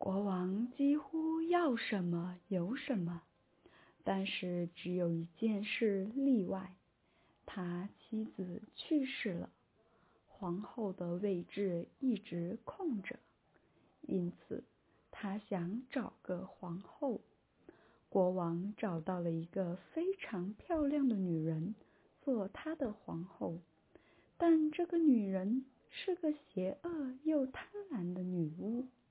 国王几乎要什么有什么，但是只有一件事例外，他妻子去世了，皇后的位置一直空着，因此他想找个皇后。国王找到了一个非常漂亮的女人做他的皇后，但这个女人是个邪恶又贪婪的女巫。